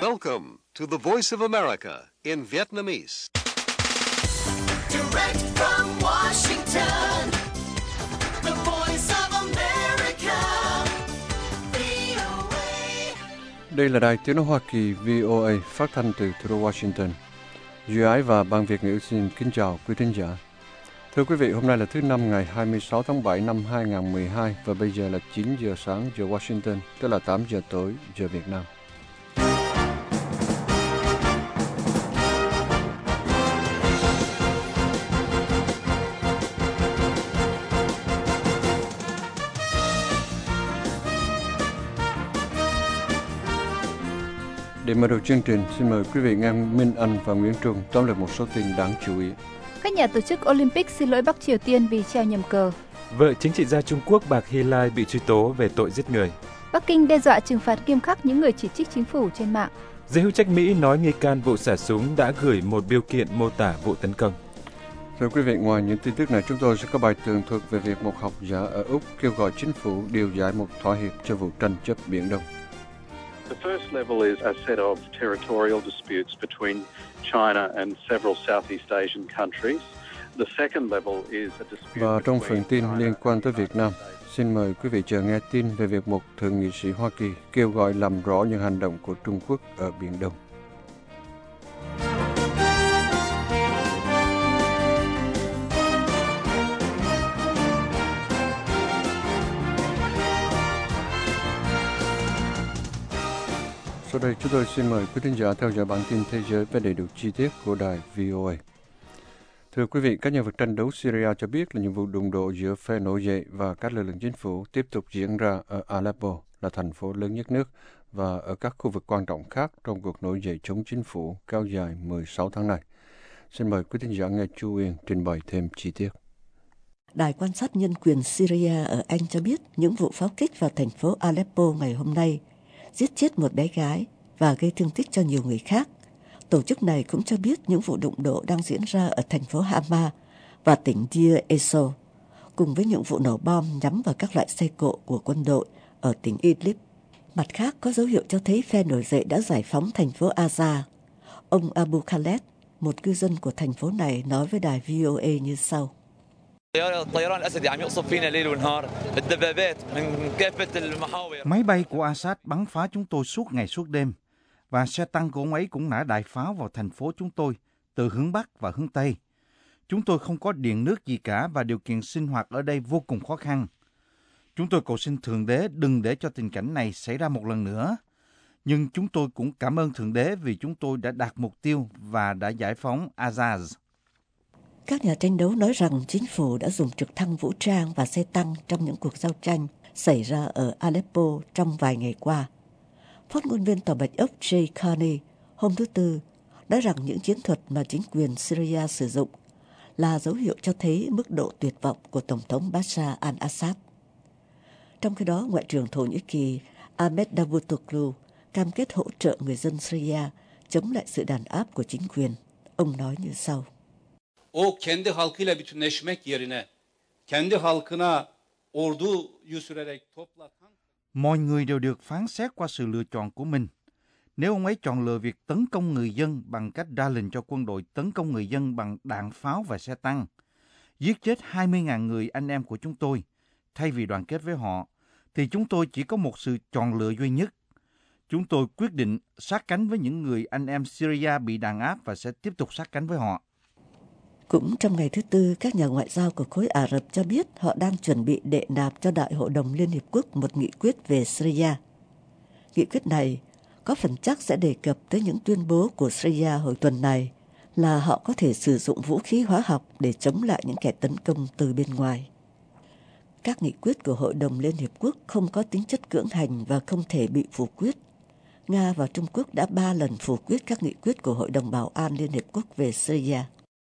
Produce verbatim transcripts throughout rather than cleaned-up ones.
Welcome to the Voice of America in Vietnamese. Direct from Washington, the Voice of America, vê o a. Đây là đài tiếng nói Hoa Kỳ vê o a phát thanh từ thủ đô Washington. Duy Ái và Ban Việt ngữ xin kính chào quý thính giả. Thưa quý vị, hôm nay là thứ năm ngày hai mươi sáu tháng bảy năm hai nghìn không trăm mười hai và bây giờ là chín giờ sáng giờ Washington, tức là tám giờ tối giờ Việt Nam. Để mở đầu chương trình, xin mời quý vị nghe Minh Anh và Nguyễn Trung tóm lược một số tin đáng chú ý. Các nhà tổ chức Olympic xin lỗi Bắc Triều Tiên vì treo nhầm cờ. Vợ chính trị gia Trung Quốc Bạc Hy Lai bị truy tố về tội giết người. Bắc Kinh đe dọa trừng phạt nghiêm khắc những người chỉ trích chính phủ trên mạng. Giới hữu trách Mỹ nói nghi can vụ xả súng đã gửi một bưu kiện mô tả vụ tấn công. Thưa quý vị, ngoài những tin tức này, chúng tôi sẽ có bài tường thuật về việc một học giả ở Úc kêu gọi chính phủ điều giải một thỏa hiệp cho vụ tranh chấp Biển Đông. The first level is a set of territorial disputes between China and several Southeast Asian countries. The second level is a dispute Và trong between phần tin China liên quan tới and Việt Nam, xin mời quý vị chờ nghe tin về việc một thượng nghị sĩ Hoa Kỳ kêu gọi làm rõ những hành động của Trung Quốc ở Biển Đông. Sau đây chúng tôi xin mời quý thính giả theo dõi bản tin thế giới với đầy đủ chi tiết của đài vê o a. Thưa quý vị, các nhà vật tranh đấu Syria cho biết là những vụ đụng độ giữa phe nổi dậy và các lực lượng chính phủ tiếp tục diễn ra ở Aleppo, là thành phố lớn nhất nước, và ở các khu vực quan trọng khác trong cuộc nổi dậy chống chính phủ kéo dài mười sáu tháng này. Xin mời quý thính giả nghe Chu Uyên trình bày thêm chi tiết. Đài quan sát nhân quyền Syria ở Anh cho biết những vụ pháo kích vào thành phố Aleppo ngày hôm nay giết chết một bé gái và gây thương tích cho nhiều người khác. Tổ chức này cũng cho biết những vụ đụng độ đang diễn ra ở thành phố Hama và tỉnh Deir ez-Zor, cùng với những vụ nổ bom nhắm vào các loại xe cộ của quân đội ở tỉnh Idlib. Mặt khác, có dấu hiệu cho thấy phe nổi dậy đã giải phóng thành phố Azaz. Ông Abu Khaled, một cư dân của thành phố này, nói với đài vê o a như sau. Máy bay của Assad bắn phá chúng tôi suốt ngày suốt đêm, và xe tăng của ông ấy cũng nã đại pháo vào thành phố chúng tôi từ hướng Bắc và hướng Tây. Chúng tôi không có điện nước gì cả và điều kiện sinh hoạt ở đây vô cùng khó khăn. Chúng tôi cầu xin Thượng Đế đừng để cho tình cảnh này xảy ra một lần nữa. Nhưng chúng tôi cũng cảm ơn Thượng Đế vì chúng tôi đã đạt mục tiêu và đã giải phóng Azaz. Các nhà tranh đấu nói rằng chính phủ đã dùng trực thăng vũ trang và xe tăng trong những cuộc giao tranh xảy ra ở Aleppo trong vài ngày qua. Phát ngôn viên Tòa Bạch Ốc Jay Carney hôm thứ Tư nói rằng những chiến thuật mà chính quyền Syria sử dụng là dấu hiệu cho thấy mức độ tuyệt vọng của Tổng thống Bashar al-Assad. Trong khi đó, Ngoại trưởng Thổ Nhĩ Kỳ Ahmet Davutoglu cam kết hỗ trợ người dân Syria chống lại sự đàn áp của chính quyền. Ông nói như sau. O kendi halkıyla bütünleşmek yerine kendi halkına ordu sürerek toplatan. Mọi người đều được phán xét qua sự lựa chọn của mình. Nếu ông ấy chọn lựa việc tấn công người dân bằng cách ra lệnh cho quân đội tấn công người dân bằng đạn pháo và xe tăng, giết chết hai mươi nghìn người anh em của chúng tôi, thay vì đoàn kết với họ, thì chúng tôi chỉ có một sự chọn lựa duy nhất. Chúng tôi quyết định sát cánh với những người anh em Syria bị đàn áp và sẽ tiếp tục sát cánh với họ. Cũng trong ngày thứ Tư, các nhà ngoại giao của khối Ả Rập cho biết họ đang chuẩn bị đệ nạp cho Đại hội đồng Liên Hiệp Quốc một nghị quyết về Syria. Nghị quyết này có phần chắc sẽ đề cập tới những tuyên bố của Syria hồi tuần này là họ có thể sử dụng vũ khí hóa học để chống lại những kẻ tấn công từ bên ngoài. Các nghị quyết của Hội đồng Liên Hiệp Quốc không có tính chất cưỡng hành và không thể bị phủ quyết. Nga và Trung Quốc đã ba lần phủ quyết các nghị quyết của Hội đồng Bảo an Liên Hiệp Quốc về Syria.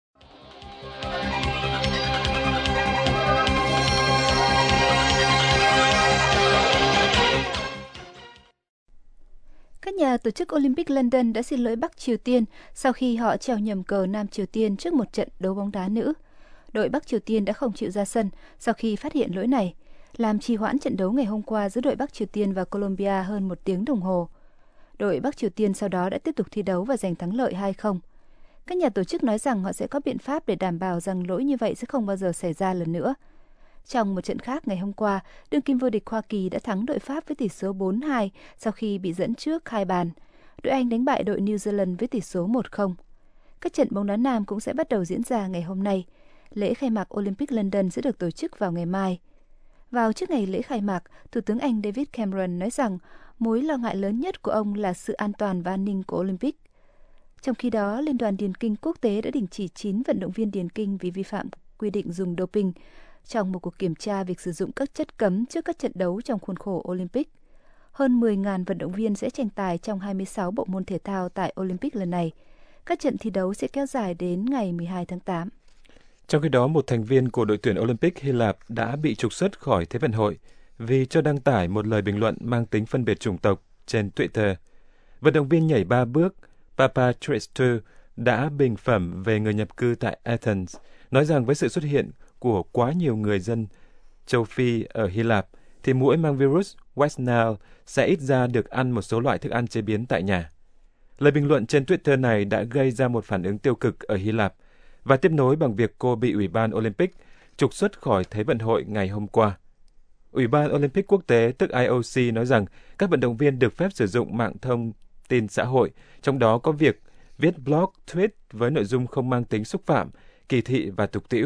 Các nhà tổ chức Olympic London đã xin lỗi Bắc Triều Tiên sau khi họ treo nhầm cờ Nam Triều Tiên trước một trận đấu bóng đá nữ. Đội Bắc Triều Tiên đã không chịu ra sân sau khi phát hiện lỗi này, làm trì hoãn trận đấu ngày hôm qua giữa đội Bắc Triều Tiên và Colombia hơn một tiếng đồng hồ. đội Bắc Triều Tiên sau đó đã tiếp tục thi đấu và giành thắng lợi hai không. Các nhà tổ chức nói rằng họ sẽ có biện pháp để đảm bảo rằng lỗi như vậy sẽ không bao giờ xảy ra lần nữa. Trong một trận khác ngày hôm qua, đương kim vô địch Hoa Kỳ đã thắng đội Pháp với tỷ số bốn hai sau khi bị dẫn trước hai bàn. Đội Anh đánh bại đội New Zealand với tỷ số một không. Các trận bóng đá nam cũng sẽ bắt đầu diễn ra ngày hôm nay. Lễ khai mạc Olympic London sẽ được tổ chức vào ngày mai. Vào trước ngày lễ khai mạc, Thủ tướng Anh David Cameron nói rằng mối lo ngại lớn nhất của ông là sự an toàn và an ninh của Olympic. Trong khi đó, Liên đoàn Điền kinh Quốc tế đã đình chỉ chín vận động viên điền kinh vì vi phạm quy định dùng doping trong một cuộc kiểm tra việc sử dụng các chất cấm trước các trận đấu trong khuôn khổ Olympic. Hơn mười nghìn vận động viên sẽ tranh tài trong hai mươi sáu bộ môn thể thao tại Olympic lần này. Các trận thi đấu sẽ kéo dài đến ngày mười hai tháng tám. Trong khi đó, một thành viên của đội tuyển Olympic Hy Lạp đã bị trục xuất khỏi Thế vận hội vì cho đăng tải một lời bình luận mang tính phân biệt chủng tộc trên Twitter. Vận động viên nhảy ba bước Papatristou đã bình phẩm về người nhập cư tại Athens, nói rằng với sự xuất hiện của quá nhiều người dân châu Phi ở Hy Lạp, thì muỗi mang virus West Nile sẽ ít ra được ăn một số loại thức ăn chế biến tại nhà. Lời bình luận trên Twitter này đã gây ra một phản ứng tiêu cực ở Hy Lạp và tiếp nối bằng việc cô bị Ủy ban Olympic trục xuất khỏi Thế vận hội ngày hôm qua. Ủy ban Olympic quốc tế, tức I O C, nói rằng các vận động viên được phép sử dụng mạng thông tin xã hội, trong đó có việc viết blog, tweet với nội dung không mang tính xúc phạm, kỳ thị và tục tĩu.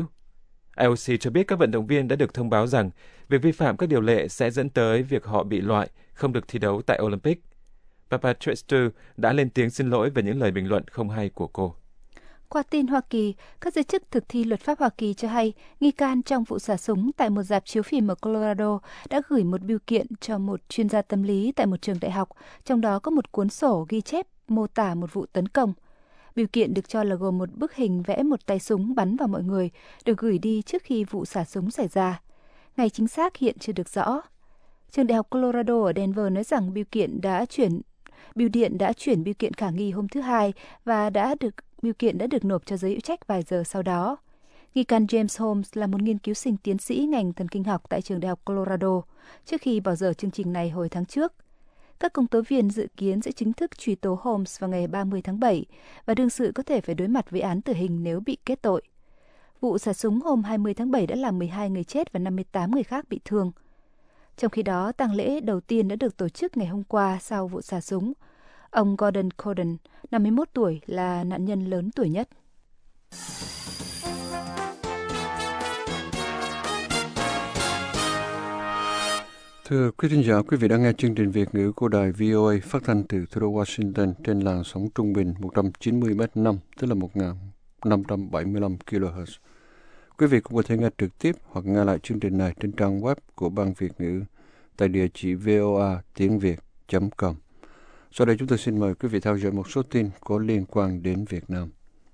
I O C cho biết các vận động viên đã được thông báo rằng việc vi phạm các điều lệ sẽ dẫn tới việc họ bị loại, không được thi đấu tại Olympic. Papatristou đã lên tiếng xin lỗi về những lời bình luận không hay của cô. Qua tin Hoa Kỳ, các giới chức thực thi luật pháp Hoa Kỳ cho hay nghi can trong vụ xả súng tại một rạp chiếu phim ở Colorado đã gửi một bưu kiện cho một chuyên gia tâm lý tại một trường đại học, trong đó có một cuốn sổ ghi chép mô tả một vụ tấn công. Bưu kiện được cho là gồm một bức hình vẽ một tay súng bắn vào mọi người, được gửi đi trước khi vụ xả súng xảy ra. Ngày chính xác hiện chưa được rõ. Trường đại học Colorado ở Denver nói rằng bưu kiện đã chuyển bưu điện đã chuyển bưu kiện khả nghi hôm thứ Hai và đã được bưu kiện đã được nộp cho giới hữu trách vài giờ sau đó. Nghi can James Holmes là một nghiên cứu sinh tiến sĩ ngành thần kinh học tại trường đại học Colorado trước khi bỏ dở chương trình này hồi tháng trước. Các công tố viên dự kiến sẽ chính thức truy tố Holmes vào ngày ba mươi tháng bảy và đương sự có thể phải đối mặt với án tử hình nếu bị kết tội. Vụ xả súng hôm hai mươi tháng bảy đã làm mười hai người chết và năm mươi tám người khác bị thương. Trong khi đó, tang lễ đầu tiên đã được tổ chức ngày hôm qua sau vụ xả súng. Ông Gordon Corden, năm mươi mốt tuổi, là nạn nhân lớn tuổi nhất. Thưa quý thính giả, quý vị đang nghe chương trình Việt ngữ của đài vê o a phát thanh từ thủ đô Washington trên làn sóng trung bình một trăm chín mươi mét năm, tức là một nghìn năm trăm bảy mươi lăm ki lô héc. Quý vị cũng có thể nghe trực tiếp hoặc nghe lại chương trình này trên trang web của Ban Việt ngữ tại địa chỉ voa tiếng việt chấm com. Sau đây chúng tôi xin mời quý vị theo dõi một số tin có liên quan đến Việt Nam.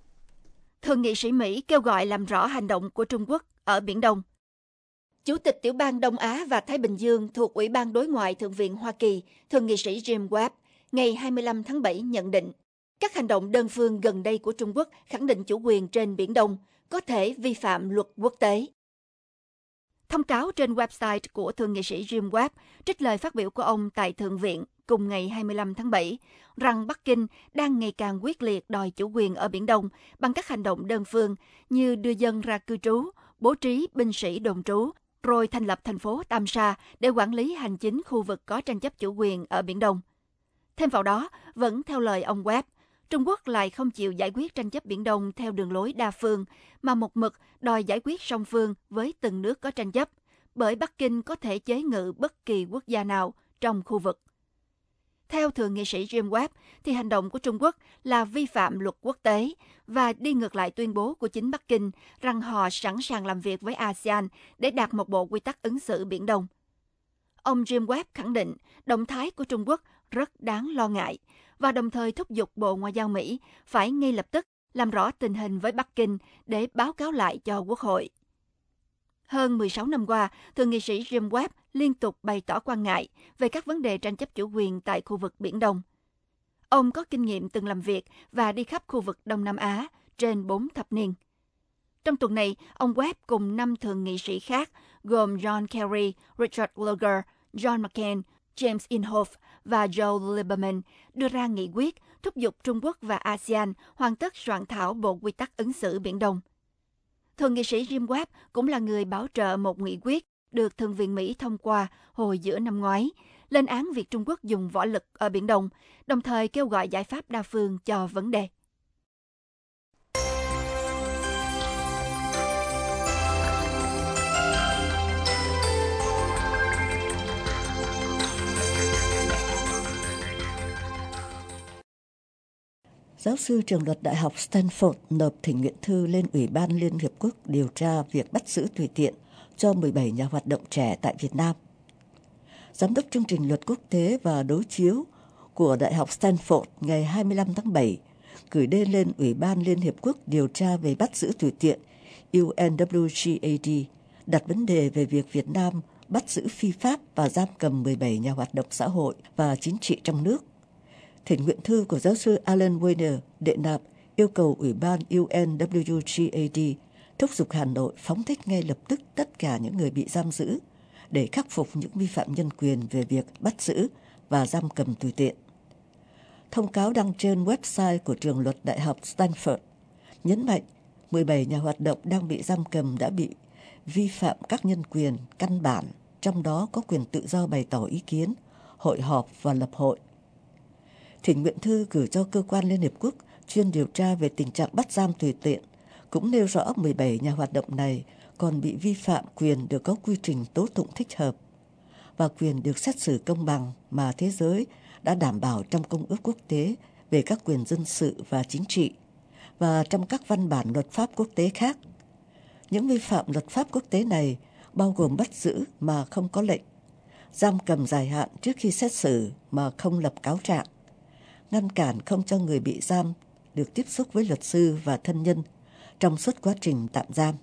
Thượng nghị sĩ Mỹ kêu gọi làm rõ hành động của Trung Quốc ở Biển Đông. Chủ tịch Tiểu bang Đông Á và Thái Bình Dương thuộc Ủy ban Đối ngoại Thượng viện Hoa Kỳ, Thượng nghị sĩ Jim Webb, ngày hai mươi lăm tháng bảy nhận định, các hành động đơn phương gần đây của Trung Quốc khẳng định chủ quyền trên Biển Đông có thể vi phạm luật quốc tế. Thông cáo trên website của Thượng nghị sĩ Jim Webb trích lời phát biểu của ông tại Thượng viện cùng ngày hai mươi lăm tháng bảy rằng Bắc Kinh đang ngày càng quyết liệt đòi chủ quyền ở Biển Đông bằng các hành động đơn phương như đưa dân ra cư trú, bố trí binh sĩ đồn trú, rồi thành lập thành phố Tam Sa để quản lý hành chính khu vực có tranh chấp chủ quyền ở Biển Đông. Thêm vào đó, vẫn theo lời ông Webb, Trung Quốc lại không chịu giải quyết tranh chấp Biển Đông theo đường lối đa phương, mà một mực đòi giải quyết song phương với từng nước có tranh chấp, bởi Bắc Kinh có thể chế ngự bất kỳ quốc gia nào trong khu vực. Theo Thượng nghị sĩ Jim Webb, thì hành động của Trung Quốc là vi phạm luật quốc tế và đi ngược lại tuyên bố của chính Bắc Kinh rằng họ sẵn sàng làm việc với a sê an để đạt một bộ quy tắc ứng xử Biển Đông. Ông Jim Webb khẳng định động thái của Trung Quốc rất đáng lo ngại và đồng thời thúc giục Bộ Ngoại giao Mỹ phải ngay lập tức làm rõ tình hình với Bắc Kinh để báo cáo lại cho Quốc hội. Hơn mười sáu năm qua, Thượng nghị sĩ Jim Webb liên tục bày tỏ quan ngại về các vấn đề tranh chấp chủ quyền tại khu vực Biển Đông. Ông có kinh nghiệm từng làm việc và đi khắp khu vực Đông Nam Á trên bốn thập niên. Trong tuần này, ông Webb cùng năm thượng nghị sĩ khác gồm John Kerry, Richard Lugar, John McCain, James Inhofe và Joe Lieberman đưa ra nghị quyết thúc giục Trung Quốc và a sê an hoàn tất soạn thảo bộ quy tắc ứng xử Biển Đông. Thượng nghị sĩ Jim Webb cũng là người bảo trợ một nghị quyết được Thượng viện Mỹ thông qua hồi giữa năm ngoái, lên án việc Trung Quốc dùng võ lực ở Biển Đông, đồng thời kêu gọi giải pháp đa phương cho vấn đề. Giáo sư trường luật Đại học Stanford nộp thỉnh nguyện thư lên Ủy ban Liên Hiệp Quốc điều tra việc bắt giữ tùy tiện cho mười bảy nhà hoạt động trẻ tại Việt Nam. Giám đốc chương trình luật quốc tế và đối chiếu của Đại học Stanford ngày hai mươi lăm tháng bảy gửi đơn lên Ủy ban Liên Hiệp Quốc điều tra về bắt giữ tùy tiện U N W G A D, đặt vấn đề về việc Việt Nam bắt giữ phi pháp và giam cầm mười bảy nhà hoạt động xã hội và chính trị trong nước. Thỉnh nguyện thư của giáo sư Alan Weiner đệ nạp yêu cầu Ủy ban U N W G A D thúc giục Hà Nội phóng thích ngay lập tức tất cả những người bị giam giữ để khắc phục những vi phạm nhân quyền về việc bắt giữ và giam cầm tùy tiện. Thông cáo đăng trên website của trường luật Đại học Stanford nhấn mạnh mười bảy nhà hoạt động đang bị giam cầm đã bị vi phạm các nhân quyền căn bản, trong đó có quyền tự do bày tỏ ý kiến, hội họp và lập hội. Thỉnh nguyện thư gửi cho cơ quan Liên Hiệp Quốc chuyên điều tra về tình trạng bắt giam tùy tiện cũng nêu rõ mười bảy nhà hoạt động này còn bị vi phạm quyền được có quy trình tố tụng thích hợp và quyền được xét xử công bằng mà thế giới đã đảm bảo trong Công ước Quốc tế về các quyền dân sự và chính trị và trong các văn bản luật pháp quốc tế khác. Những vi phạm luật pháp quốc tế này bao gồm bắt giữ mà không có lệnh, giam cầm dài hạn trước khi xét xử mà không lập cáo trạng, ngăn cản không cho người bị giam được tiếp xúc với luật sư và thân nhân trong suốt quá trình tạm giam.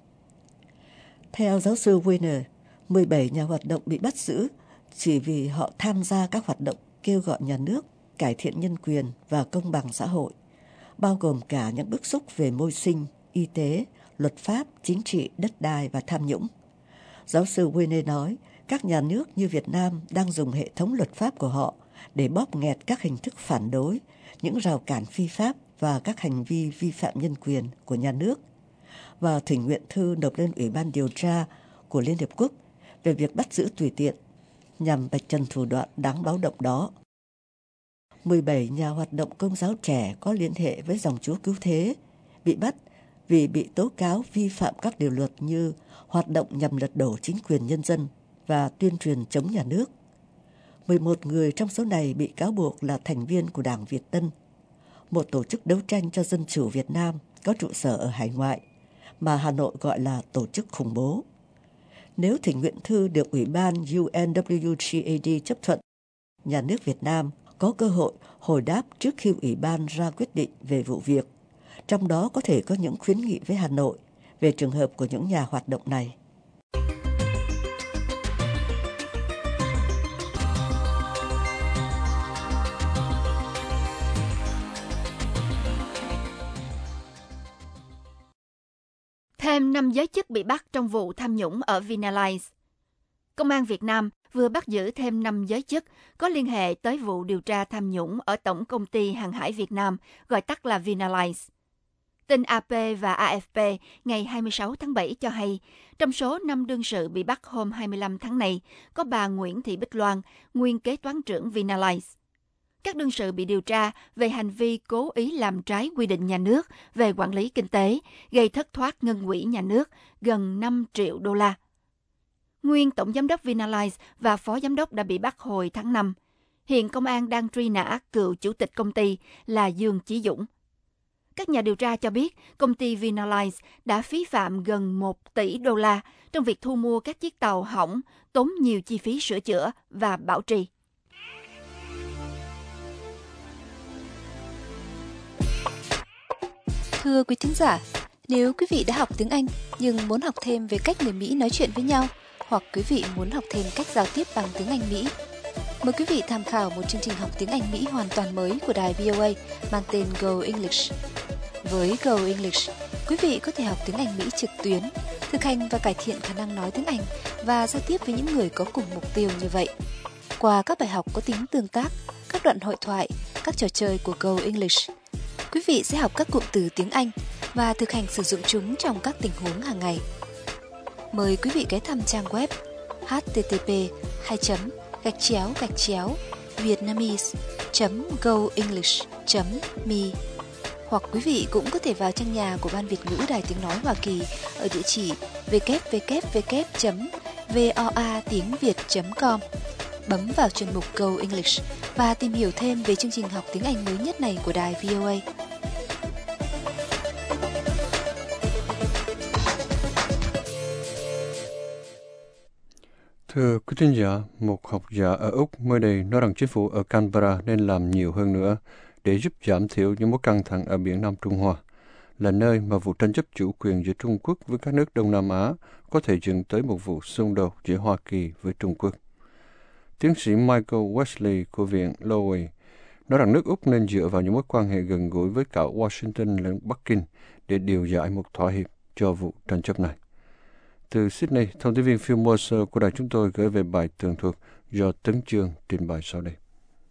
Theo giáo sư Weiner, mười bảy nhà hoạt động bị bắt giữ chỉ vì họ tham gia các hoạt động kêu gọi nhà nước cải thiện nhân quyền và công bằng xã hội, bao gồm cả những bức xúc về môi sinh, y tế, luật pháp, chính trị, đất đai và tham nhũng. Giáo sư Weiner nói, các nhà nước như Việt Nam đang dùng hệ thống luật pháp của họ để bóp nghẹt các hình thức phản đối, những rào cản phi pháp và các hành vi vi phạm nhân quyền của nhà nước, và thỉnh nguyện thư nộp lên Ủy ban điều tra của Liên Hiệp Quốc về việc bắt giữ tùy tiện nhằm vạch trần thủ đoạn đáng báo động đó. mười bảy nhà hoạt động công giáo trẻ có liên hệ với dòng Chúa Cứu Thế bị bắt vì bị tố cáo vi phạm các điều luật như hoạt động nhằm lật đổ chính quyền nhân dân và tuyên truyền chống nhà nước. mười một người trong số này bị cáo buộc là thành viên của Đảng Việt Tân, một tổ chức đấu tranh cho dân chủ Việt Nam có trụ sở ở hải ngoại, mà Hà Nội gọi là tổ chức khủng bố. Nếu thỉnh nguyện thư được Ủy ban U N W G A D chấp thuận, nhà nước Việt Nam có cơ hội hồi đáp trước khi Ủy ban ra quyết định về vụ việc, trong đó có thể có những khuyến nghị với Hà Nội về trường hợp của những nhà hoạt động này. Thêm năm giới chức bị bắt trong vụ tham nhũng ở Vinalize. Công an Việt Nam vừa bắt giữ thêm năm giới chức có liên hệ tới vụ điều tra tham nhũng ở Tổng Công ty Hàng hải Việt Nam, gọi tắt là Vinalize. Tin A P và A F P ngày hai mươi sáu tháng bảy cho hay, trong số năm đương sự bị bắt hôm hai mươi lăm tháng này, có bà Nguyễn Thị Bích Loan, nguyên kế toán trưởng Vinalize. Các đương sự bị điều tra về hành vi cố ý làm trái quy định nhà nước về quản lý kinh tế, gây thất thoát ngân quỹ nhà nước gần năm triệu đô la. Nguyên Tổng Giám đốc Vinalize và Phó Giám đốc đã bị bắt hồi tháng năm. Hiện công an đang truy nã cựu chủ tịch công ty là Dương Chí Dũng. Các nhà điều tra cho biết công ty Vinalize đã phí phạm gần một tỷ đô la trong việc thu mua các chiếc tàu hỏng, tốn nhiều chi phí sửa chữa và bảo trì. Thưa quý thính giả, nếu quý vị đã học tiếng Anh nhưng muốn học thêm về cách người Mỹ nói chuyện với nhau, hoặc quý vị muốn học thêm cách giao tiếp bằng tiếng Anh Mỹ, mời quý vị tham khảo một chương trình học tiếng Anh Mỹ hoàn toàn mới của đài V O A mang tên Go English. Với Go English, quý vị có thể học tiếng Anh Mỹ trực tuyến, thực hành và cải thiện khả năng nói tiếng Anh và giao tiếp với những người có cùng mục tiêu như vậy. qua các bài học có tính tương tác, các đoạn hội thoại, các trò chơi của Go English. Quý vị sẽ học các cụm từ tiếng Anh và thực hành sử dụng chúng trong các tình huống hàng ngày. Mời quý vị ghé thăm trang web h t t p hai gạch chéo gạch chéo vietnamese chấm go english chấm me, hoặc quý vị cũng có thể vào trang nhà của Ban Việt ngữ Đài Tiếng Nói Hoa Kỳ ở địa chỉ w w w chấm voa tiếng việt chấm com, bấm vào chuyên mục Go English và tìm hiểu thêm về chương trình học tiếng Anh mới nhất này của đài vê o a. Thưa quý thính giả, một học giả ở Úc mới đây nói rằng chính phủ ở Canberra nên làm nhiều hơn nữa để giúp giảm thiểu những mối căng thẳng ở biển Nam Trung Hoa, là nơi mà vụ tranh chấp chủ quyền giữa Trung Quốc với các nước Đông Nam Á có thể dẫn tới một vụ xung đột giữa Hoa Kỳ với Trung Quốc. Tiến sĩ Michael Wesley của Viện Lowy nói rằng nước Úc nên dựa vào những mối quan hệ gần gũi với cả Washington lẫn Bắc Kinh để điều giải một thỏa hiệp cho vụ tranh chấp này. Từ Sydney, thông tin viên Phil Mercer của đài chúng tôi gửi về bài tường thuật do Tấn Chương trình bày sau đây.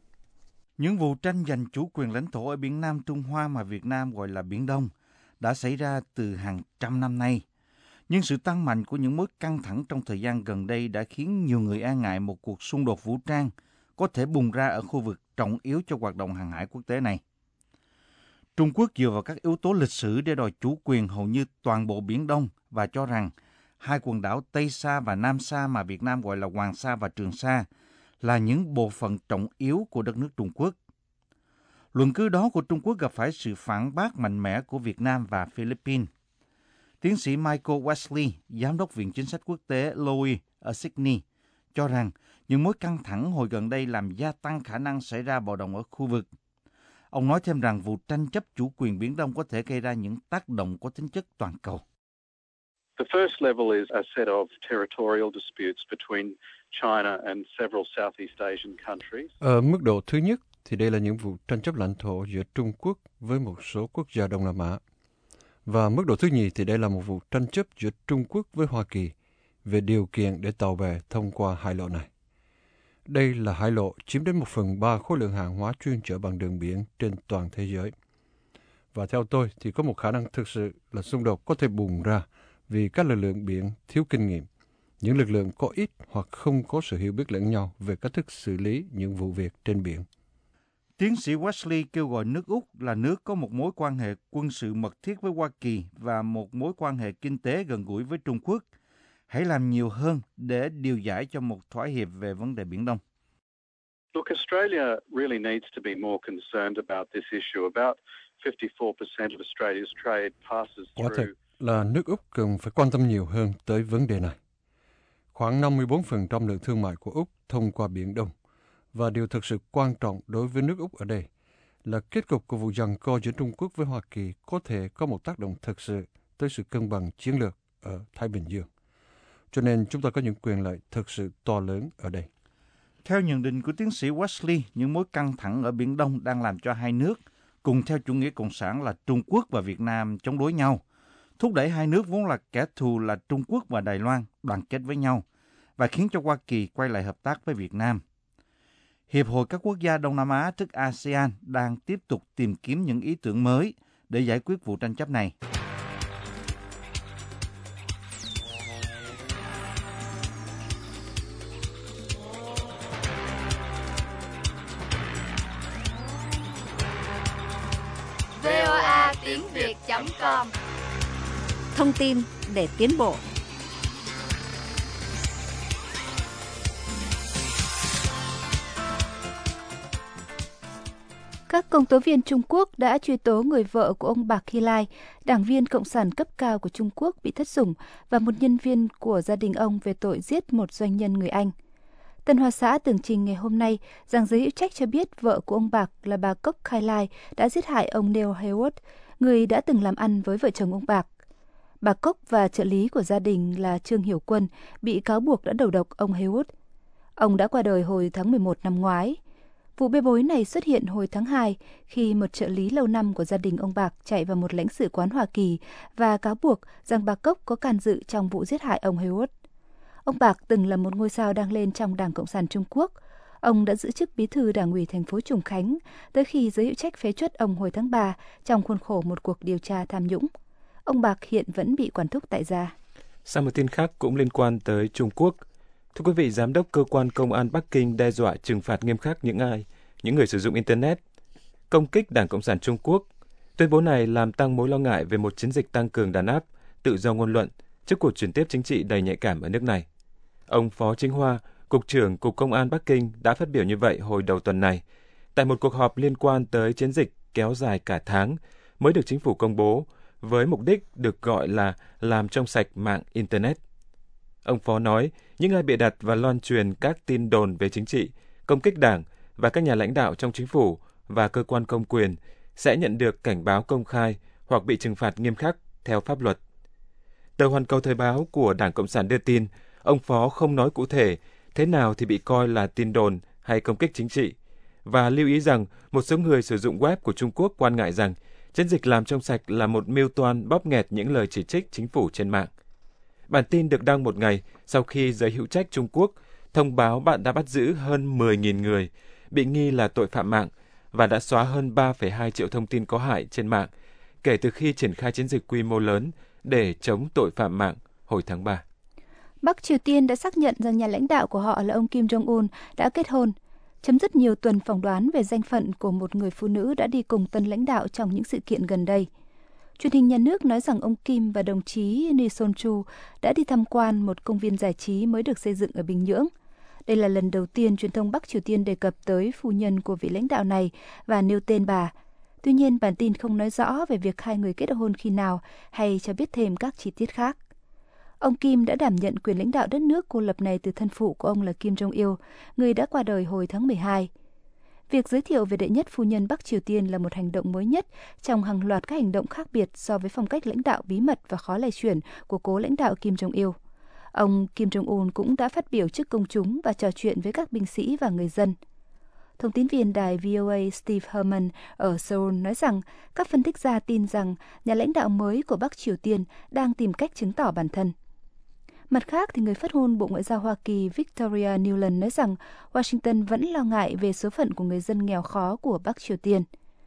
Những vụ tranh giành chủ quyền lãnh thổ ở biển Nam Trung Hoa mà Việt Nam gọi là Biển Đông đã xảy ra từ hàng trăm năm nay. Nhưng sự tăng mạnh của những mối căng thẳng trong thời gian gần đây đã khiến nhiều người e ngại một cuộc xung đột vũ trang có thể bùng ra ở khu vực trọng yếu cho hoạt động hàng hải quốc tế này. Trung Quốc dựa vào các yếu tố lịch sử để đòi chủ quyền hầu như toàn bộ Biển Đông và cho rằng hai quần đảo Tây Sa và Nam Sa mà Việt Nam gọi là Hoàng Sa và Trường Sa là những bộ phận trọng yếu của đất nước Trung Quốc. Luận cứ đó của Trung Quốc gặp phải sự phản bác mạnh mẽ của Việt Nam và Philippines. Tiến sĩ Michael Wesley, Giám đốc Viện Chính sách Quốc tế Lowy ở Sydney, cho rằng những mối căng thẳng hồi gần đây làm gia tăng khả năng xảy ra bạo động ở khu vực. Ông nói thêm rằng vụ tranh chấp chủ quyền Biển Đông có thể gây ra những tác động có tính chất toàn cầu. The first level is a set of territorial disputes between China and several Southeast Asian countries. Ở mức độ thứ nhất thì đây là những vụ tranh chấp lãnh thổ giữa Trung Quốc với một số quốc gia Đông Nam Á. Và mức độ thứ nhì thì đây là một vụ tranh chấp giữa Trung Quốc với Hoa Kỳ về điều kiện để tàu bè thông qua hải lộ này. Đây là hải lộ chiếm đến một phần ba khối lượng hàng hóa chuyên chở bằng đường biển trên toàn thế giới. Và theo tôi thì có một khả năng thực sự là xung đột có thể bùng ra vì các lực lượng biển thiếu kinh nghiệm, những lực lượng có ít hoặc không có sự hiểu biết lẫn nhau về cách thức xử lý những vụ việc trên biển. Tiến sĩ Wesley kêu gọi nước Úc là nước có một mối quan hệ quân sự mật thiết với Hoa Kỳ và một mối quan hệ kinh tế gần gũi với Trung Quốc. Hãy làm nhiều hơn để điều giải cho một thỏa hiệp về vấn đề Biển Đông. Look, Australia really needs to be more concerned about this issue. About fifty-four percent of Australia's trade passes Quả thật through. là nước Úc cần phải quan tâm nhiều hơn tới vấn đề này. Khoảng năm mươi bốn phần trăm lượng thương mại của Úc thông qua Biển Đông. Và điều thực sự quan trọng đối với nước Úc ở đây là kết cục của vụ giằng co giữa Trung Quốc với Hoa Kỳ có thể có một tác động thực sự tới sự cân bằng chiến lược ở Thái Bình Dương. Cho nên chúng ta có những quyền lợi thực sự to lớn ở đây. Theo nhận định của tiến sĩ Wesley, những mối căng thẳng ở Biển Đông đang làm cho hai nước, cùng theo chủ nghĩa cộng sản là Trung Quốc và Việt Nam chống đối nhau, thúc đẩy hai nước vốn là kẻ thù là Trung Quốc và Đài Loan đoàn kết với nhau và khiến cho Hoa Kỳ quay lại hợp tác với Việt Nam. Hiệp hội các quốc gia Đông Nam Á tức a sê an đang tiếp tục tìm kiếm những ý tưởng mới để giải quyết vụ tranh chấp này. vê o a tiếng việt chấm com. Thông tin để tiến bộ. Các công tố viên Trung Quốc đã truy tố người vợ của ông Bạc Hy Lai, đảng viên Cộng sản cấp cao của Trung Quốc bị thất sủng, và một nhân viên của gia đình ông về tội giết một doanh nhân người Anh. Tân Hoa Xã tường trình ngày hôm nay rằng giới hữu trách cho biết vợ của ông Bạc là bà Cốc Khai Lai đã giết hại ông Neil Heywood, người đã từng làm ăn với vợ chồng ông Bạc. Bà Cốc và trợ lý của gia đình là Trương Hiểu Quân bị cáo buộc đã đầu độc ông Heywood. Ông đã qua đời hồi tháng mười một năm ngoái. Vụ bê bối này xuất hiện hồi tháng hai khi một trợ lý lâu năm của gia đình ông Bạc chạy vào một lãnh sự quán Hoa Kỳ và cáo buộc rằng bà Cốc có can dự trong vụ giết hại ông Heywood. Ông Bạc từng là một ngôi sao đang lên trong Đảng Cộng sản Trung Quốc. Ông đã giữ chức bí thư đảng ủy thành phố Trùng Khánh tới khi giới hữu trách phế truất ông hồi tháng ba trong khuôn khổ một cuộc điều tra tham nhũng. Ông Bạc hiện vẫn bị quản thúc tại gia. Sang một tin khác cũng liên quan tới Trung Quốc. Thưa quý vị, Giám đốc Cơ quan Công an Bắc Kinh đe dọa trừng phạt nghiêm khắc những ai, những người sử dụng Internet, công kích Đảng Cộng sản Trung Quốc. Tuyên bố này làm tăng mối lo ngại về một chiến dịch tăng cường đàn áp, tự do ngôn luận trước cuộc chuyển tiếp chính trị đầy nhạy cảm ở nước này. Ông Phó Chính Hoa, Cục trưởng Cục Công an Bắc Kinh đã phát biểu như vậy hồi đầu tuần này, tại một cuộc họp liên quan tới chiến dịch kéo dài cả tháng mới được chính phủ công bố, với mục đích được gọi là làm trong sạch mạng Internet. Ông Phó nói, những ai bịa đặt và loan truyền các tin đồn về chính trị, công kích đảng và các nhà lãnh đạo trong chính phủ và cơ quan công quyền sẽ nhận được cảnh báo công khai hoặc bị trừng phạt nghiêm khắc theo pháp luật. Tờ Hoàn Cầu Thời báo của Đảng Cộng sản đưa tin, ông Phó không nói cụ thể thế nào thì bị coi là tin đồn hay công kích chính trị, và lưu ý rằng một số người sử dụng web của Trung Quốc quan ngại rằng chiến dịch làm trong sạch là một mưu toan bóp nghẹt những lời chỉ trích chính phủ trên mạng. Bản tin được đăng một ngày sau khi giới hữu trách Trung Quốc thông báo bạn đã bắt giữ hơn mười nghìn người bị nghi là tội phạm mạng và đã xóa hơn ba phẩy hai triệu thông tin có hại trên mạng kể từ khi triển khai chiến dịch quy mô lớn để chống tội phạm mạng hồi tháng ba. Bắc Triều Tiên đã xác nhận rằng nhà lãnh đạo của họ là ông Kim Jong-un đã kết hôn, chấm dứt nhiều tuần phỏng đoán về danh phận của một người phụ nữ đã đi cùng tân lãnh đạo trong những sự kiện gần đây. Truyền hình nhà nước nói rằng ông Kim và đồng chí Lee Son-chu đã đi tham quan một công viên giải trí mới được xây dựng ở Bình Nhưỡng. Đây là lần đầu tiên truyền thông Bắc Triều Tiên đề cập tới phu nhân của vị lãnh đạo này và nêu tên bà. Tuy nhiên, bản tin không nói rõ về việc hai người kết hôn khi nào hay cho biết thêm các chi tiết khác. Ông Kim đã đảm nhận quyền lãnh đạo đất nước cô lập này từ thân phụ của ông là Kim Jong-il, người đã qua đời hồi tháng mười hai. Việc giới thiệu về đệ nhất phu nhân Bắc Triều Tiên là một hành động mới nhất trong hàng loạt các hành động khác biệt so với phong cách lãnh đạo bí mật và khó lay chuyển của cố lãnh đạo Kim Jong-il. Ông Kim Jong-un cũng đã phát biểu trước công chúng và trò chuyện với các binh sĩ và người dân. Thông tín viên đài vê o a Steve Herman ở Seoul nói rằng các phân tích gia tin rằng nhà lãnh đạo mới của Bắc Triều Tiên đang tìm cách chứng tỏ bản thân. Mặt khác, thì người phát ngôn Bộ Ngoại giao Hoa Kỳ Victoria Nuland nói rằng Washington vẫn lo ngại về số phận của người dân nghèo khó của Bắc Triều Tiên.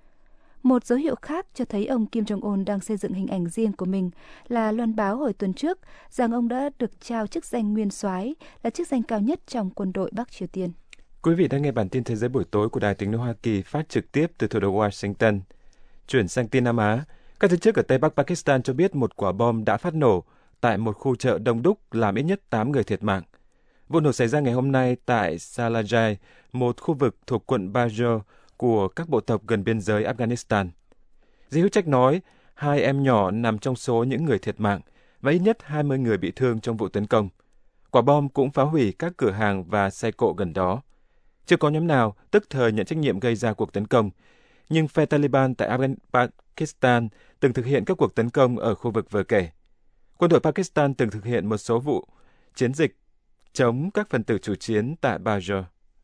Một dấu hiệu khác cho thấy ông Kim Jong-un đang xây dựng hình ảnh riêng của mình là loan báo hồi tuần trước rằng ông đã được trao chức danh nguyên soái, là chức danh cao nhất trong quân đội Bắc Triều Tiên. Quý vị đang nghe bản tin Thế giới buổi tối của Đài Tiếng nói Hoa Kỳ phát trực tiếp từ thủ đô Washington. Chuyển sang tin Nam Á, các giới chức ở Tây Bắc Pakistan cho biết một quả bom đã phát nổ tại một khu chợ đông đúc làm ít nhất tám người thiệt mạng. Vụ nổ xảy ra ngày hôm nay tại Salajai, một khu vực thuộc quận Bajo của các bộ tộc gần biên giới Afghanistan. Giới hữu trách nói hai em nhỏ nằm trong số những người thiệt mạng và ít nhất hai mươi người bị thương trong vụ tấn công. Quả bom cũng phá hủy các cửa hàng và xe cộ gần đó. Chưa có nhóm nào tức thời nhận trách nhiệm gây ra cuộc tấn công, nhưng phe Taliban tại Pakistan từng thực hiện các cuộc tấn công ở khu vực vừa kể. Quân đội Pakistan từng thực hiện một số vụ chiến dịch chống các phần tử chủ chiến tại Bajo.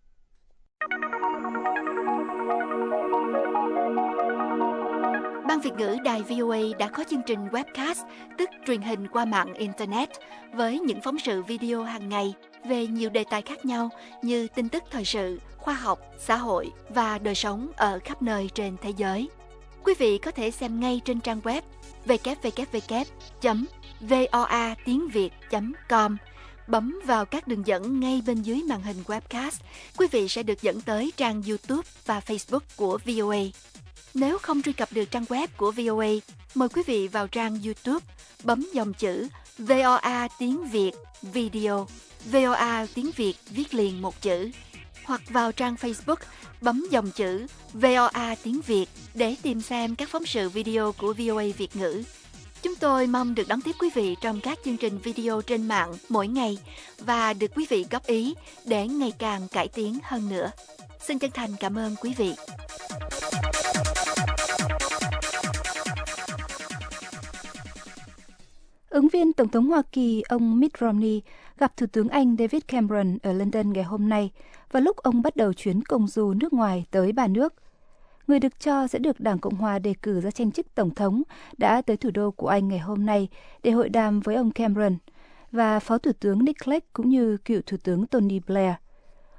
Ban Việt ngữ Đài vê o a đã có chương trình webcast, tức truyền hình qua mạng Internet, với những phóng sự video hàng ngày về nhiều đề tài khác nhau như tin tức thời sự, khoa học, xã hội và đời sống ở khắp nơi trên thế giới. Quý vị có thể xem ngay trên trang web w w w chấm voa tiếng việt chấm com. Bấm vào các đường dẫn ngay bên dưới màn hình webcast, quý vị sẽ được dẫn tới trang YouTube và Facebook của vê o a. Nếu không truy cập được trang web của vê o a, mời quý vị vào trang YouTube, bấm dòng chữ vê o a tiếng Việt Video, vê o a tiếng Việt viết liền một chữ, hoặc vào trang Facebook, bấm dòng chữ vê o a tiếng Việt để tìm xem các phóng sự video của vê o a Việt ngữ. Chúng tôi mong được đón tiếp quý vị trong các chương trình video trên mạng mỗi ngày và được quý vị góp ý để ngày càng cải tiến hơn nữa. Xin chân thành cảm ơn quý vị. Ứng viên Tổng thống Hoa Kỳ ông Mitt Romney gặp Thủ tướng Anh David Cameron ở London ngày hôm nay vào lúc ông bắt đầu chuyến công du nước ngoài tới ba nước. Người được cho sẽ được Đảng Cộng Hòa đề cử ra tranh chức Tổng thống đã tới thủ đô của Anh ngày hôm nay để hội đàm với ông Cameron và Phó Thủ tướng Nick Clegg cũng như cựu Thủ tướng Tony Blair.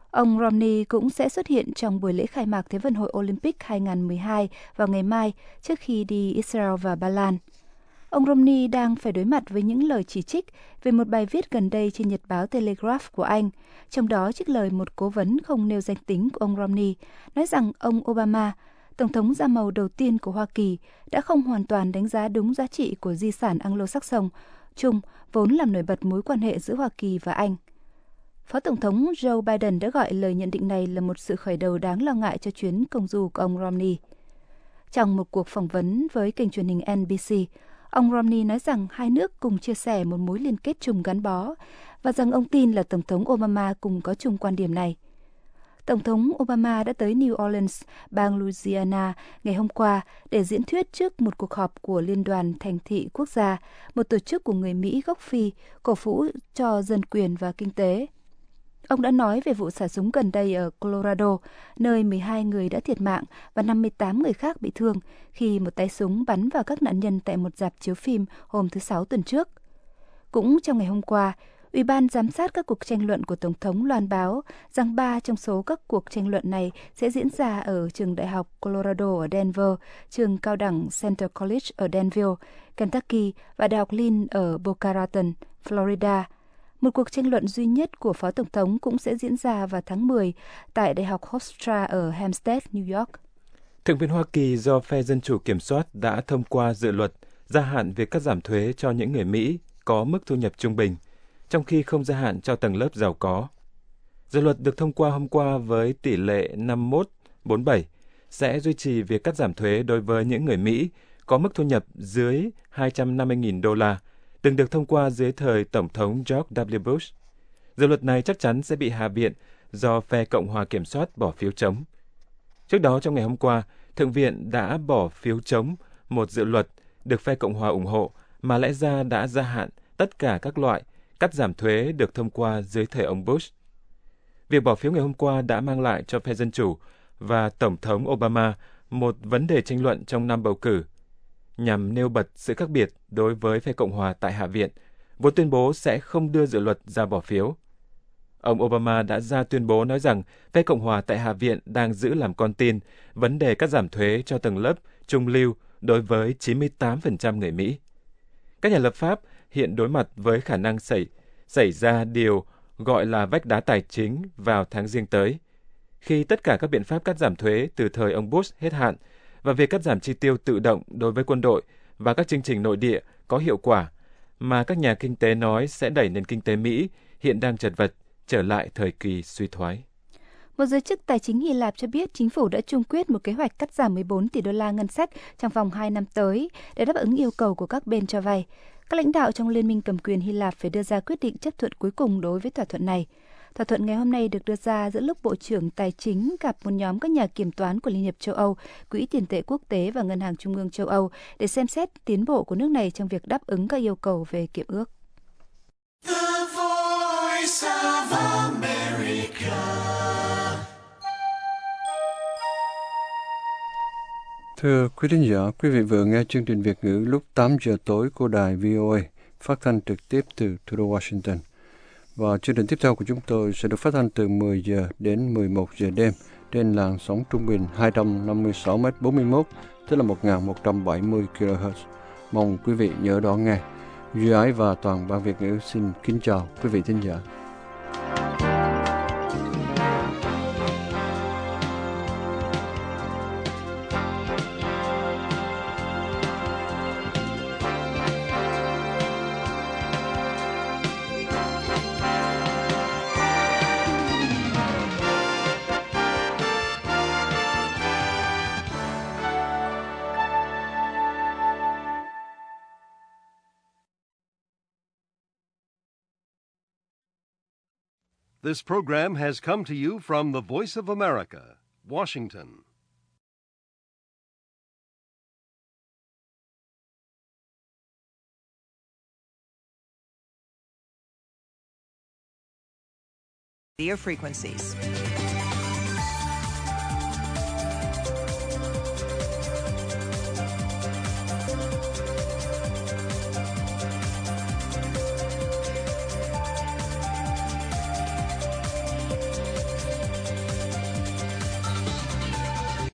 Ông Romney cũng sẽ xuất hiện trong buổi lễ khai mạc Thế vận hội Olympic hai không một hai vào ngày mai trước khi đi Israel và Ba Lan. Ông Romney đang phải đối mặt với những lời chỉ trích về một bài viết gần đây trên nhật báo Telegraph của Anh, trong đó trích lời một cố vấn không nêu danh tính của ông Romney, nói rằng ông Obama, Tổng thống da màu đầu tiên của Hoa Kỳ, đã không hoàn toàn đánh giá đúng giá trị của di sản Anglo-Saxon chung, vốn làm nổi bật mối quan hệ giữa Hoa Kỳ và Anh. Phó Tổng thống Joe Biden đã gọi lời nhận định này là một sự khởi đầu đáng lo ngại cho chuyến công du của ông Romney. Trong một cuộc phỏng vấn với kênh truyền hình en bê xê, ông Romney nói rằng hai nước cùng chia sẻ một mối liên kết chung gắn bó và rằng ông tin là Tổng thống Obama cùng có chung quan điểm này. Tổng thống Obama đã tới New Orleans, bang Louisiana ngày hôm qua để diễn thuyết trước một cuộc họp của Liên đoàn Thành thị Quốc gia, một tổ chức của người Mỹ gốc Phi, cổ vũ cho dân quyền và kinh tế. Ông đã nói về vụ xả súng gần đây ở Colorado, nơi mười hai người đã thiệt mạng và năm mươi tám người khác bị thương khi một tay súng bắn vào các nạn nhân tại một rạp chiếu phim hôm thứ Sáu tuần trước. Cũng trong ngày hôm qua, Ủy ban giám sát các cuộc tranh luận của Tổng thống loan báo rằng ba trong số các cuộc tranh luận này sẽ diễn ra ở trường đại học Colorado ở Denver, trường cao đẳng Center College ở Danville, Kentucky và đại học Lynn ở Boca Raton, Florida. Một cuộc tranh luận duy nhất của Phó Tổng thống cũng sẽ diễn ra vào tháng mười tại Đại học Hofstra ở Hempstead, New York. Thượng viện Hoa Kỳ do phe Dân Chủ kiểm soát đã thông qua dự luật gia hạn việc cắt giảm thuế cho những người Mỹ có mức thu nhập trung bình, trong khi không gia hạn cho tầng lớp giàu có. Dự luật được thông qua hôm qua với tỷ lệ năm mươi mốt bốn mươi bảy, sẽ duy trì việc cắt giảm thuế đối với những người Mỹ có mức thu nhập dưới hai trăm năm mươi nghìn đô la, từng được thông qua dưới thời Tổng thống George W. Bush. Dự luật này chắc chắn sẽ bị hạ viện do phe Cộng hòa kiểm soát bỏ phiếu chống. Trước đó, trong ngày hôm qua, Thượng viện đã bỏ phiếu chống một dự luật được phe Cộng hòa ủng hộ mà lẽ ra đã gia hạn tất cả các loại cắt giảm thuế được thông qua dưới thời ông Bush. Việc bỏ phiếu ngày hôm qua đã mang lại cho phe Dân Chủ và Tổng thống Obama một vấn đề tranh luận trong năm bầu cử, nhằm nêu bật sự khác biệt đối với phe Cộng hòa tại Hạ viện, vốn tuyên bố sẽ không đưa dự luật ra bỏ phiếu. Ông Obama đã ra tuyên bố nói rằng phe Cộng hòa tại Hạ viện đang giữ làm con tin vấn đề cắt giảm thuế cho tầng lớp trung lưu đối với chín mươi tám phần trăm người Mỹ. Các nhà lập pháp hiện đối mặt với khả năng xảy, xảy ra điều gọi là vách đá tài chính vào tháng Giêng tới, khi tất cả các biện pháp cắt giảm thuế từ thời ông Bush hết hạn và việc cắt giảm chi tiêu tự động đối với quân đội và các chương trình nội địa có hiệu quả mà các nhà kinh tế nói sẽ đẩy nền kinh tế Mỹ hiện đang chật vật trở lại thời kỳ suy thoái. Một giới chức tài chính Hy Lạp cho biết chính phủ đã chung quyết một kế hoạch cắt giảm mười bốn tỷ đô la ngân sách trong vòng hai năm tới để đáp ứng yêu cầu của các bên cho vay. Các lãnh đạo trong Liên minh cầm quyền Hy Lạp phải đưa ra quyết định chấp thuận cuối cùng đối với thỏa thuận này. Thỏa thuận ngày hôm nay được đưa ra giữa lúc Bộ trưởng Tài chính gặp một nhóm các nhà kiểm toán của Liên hiệp châu Âu, Quỹ tiền tệ quốc tế và Ngân hàng Trung ương châu Âu để xem xét tiến bộ của nước này trong việc đáp ứng các yêu cầu về kiểm ước. The Voice of America. Thưa quý thính giả, quý vị vừa nghe chương trình Việt ngữ lúc tám giờ tối của đài vê o a phát thanh trực tiếp từ thủ đô Washington. Và chương trình tiếp theo của chúng tôi sẽ được phát thanh từ mười giờ đến mười một giờ đêm trên làn sóng trung bình hai trăm năm mươi sáu mét bốn mươi mốt, tức là một nghìn một trăm bảy mươi ki lô héc. Mong quý vị nhớ đón nghe. Duy Ái và toàn ban Việt ngữ xin kính chào quý vị thính giả. This program has come to you from the Voice of America, Washington. Frequencies.